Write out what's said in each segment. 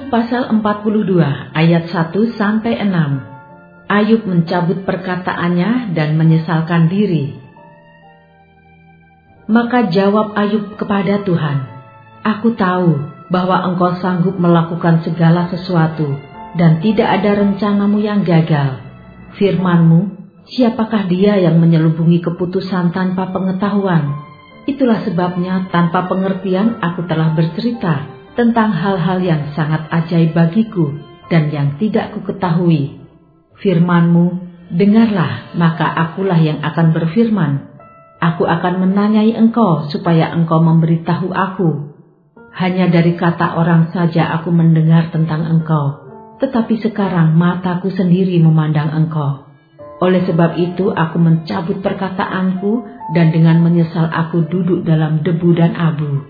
Ayub pasal 42 ayat 1-6. Ayub mencabut perkataannya dan menyesalkan diri. Maka jawab Ayub kepada Tuhan, "Aku tahu bahwa Engkau sanggup melakukan segala sesuatu dan tidak ada rencanamu yang gagal. Firman-Mu, siapakah dia yang menyelubungi keputusan tanpa pengetahuan? Itulah sebabnya tanpa pengertian aku telah bercerita tentang hal-hal yang sangat ajaib bagiku dan yang tidak kuketahui. Firman-Mu, dengarlah, maka akulah yang akan berfirman. Aku akan menanyai Engkau supaya Engkau memberitahu aku. Hanya dari kata orang saja aku mendengar tentang Engkau, tetapi sekarang mataku sendiri memandang Engkau. Oleh sebab itu aku mencabut perkataanku dan dengan menyesal aku duduk dalam debu dan abu."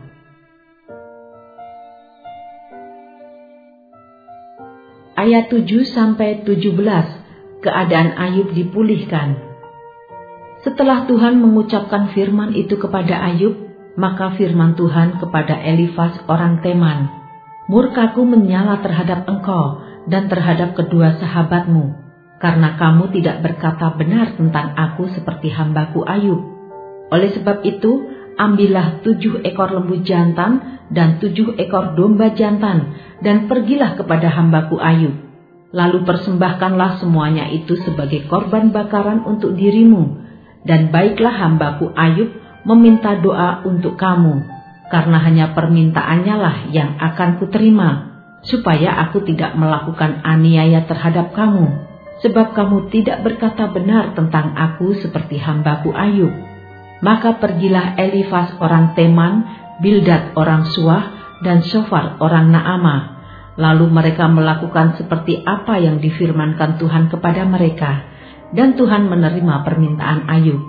Ayat 7-17, keadaan Ayub dipulihkan. Setelah Tuhan mengucapkan firman itu kepada Ayub, maka firman Tuhan kepada Elifas orang Teman, "Murkaku menyala terhadap engkau dan terhadap kedua sahabatmu, karena kamu tidak berkata benar tentang aku seperti hambaku Ayub. Oleh sebab itu, ambillah 7 ekor lembu jantan dan 7 ekor domba jantan, dan pergilah kepada hambaku Ayub. Lalu persembahkanlah semuanya itu sebagai korban bakaran untuk dirimu, dan baiklah hambaku Ayub meminta doa untuk kamu, karena hanya permintaannya lah yang akan kuterima, supaya aku tidak melakukan aniaya terhadap kamu, sebab kamu tidak berkata benar tentang aku seperti hambaku Ayub." Maka pergilah Elifas orang Teman, Bildad orang Suah, dan Shofar orang Naamah. Lalu mereka melakukan seperti apa yang difirmankan Tuhan kepada mereka, dan Tuhan menerima permintaan Ayub.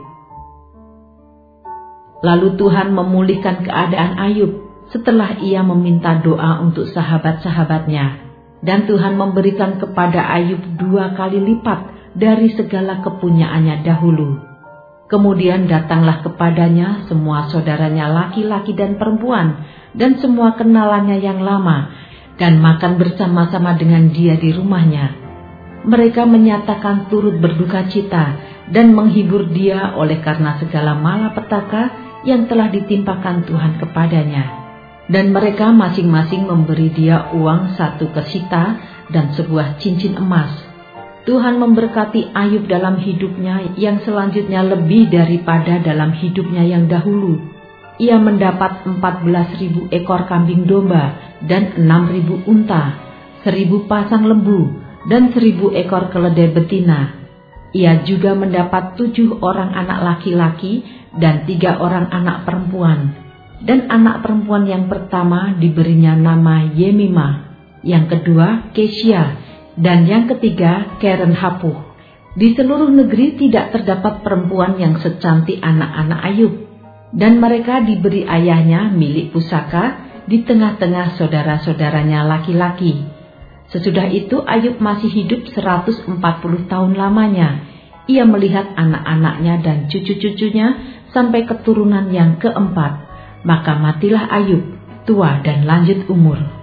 Lalu Tuhan memulihkan keadaan Ayub setelah ia meminta doa untuk sahabat-sahabatnya, dan Tuhan memberikan kepada Ayub 2 kali lipat dari segala kepunyaannya dahulu. Kemudian datanglah kepadanya semua saudaranya laki-laki dan perempuan, dan semua kenalannya yang lama, dan makan bersama-sama dengan dia di rumahnya. Mereka menyatakan turut berduka cita dan menghibur dia oleh karena segala malapetaka yang telah ditimpakan Tuhan kepadanya. Dan mereka masing-masing memberi dia uang 1 kesita dan sebuah cincin emas. Tuhan memberkati Ayub dalam hidupnya yang selanjutnya lebih daripada dalam hidupnya yang dahulu. Ia mendapat 14.000 ekor kambing domba dan 6.000 unta, 1.000 pasang lembu, dan 1.000 ekor keledai betina. Ia juga mendapat 7 orang anak laki-laki dan 3 orang anak perempuan. Dan anak perempuan yang pertama diberinya nama Yemimah, yang kedua Kesia, dan yang ketiga Keren Hapuh. Di seluruh negeri tidak terdapat perempuan yang secantik anak-anak Ayub, dan mereka diberi ayahnya milik pusaka di tengah-tengah saudara-saudaranya laki-laki. Sesudah itu Ayub masih hidup 140 tahun lamanya. Ia melihat anak-anaknya dan cucu-cucunya sampai keturunan yang keempat. Maka matilah Ayub, tua dan lanjut umur.